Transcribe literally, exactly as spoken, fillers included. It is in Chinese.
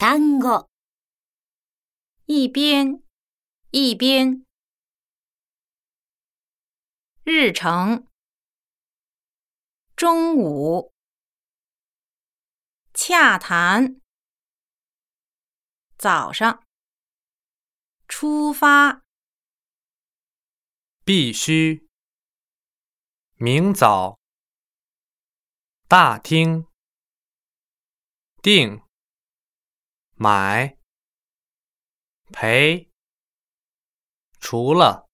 単語。 一边，一边。日程，中午。洽谈，早上。出发， 必须。明早。大厅。订。买。赔。除了。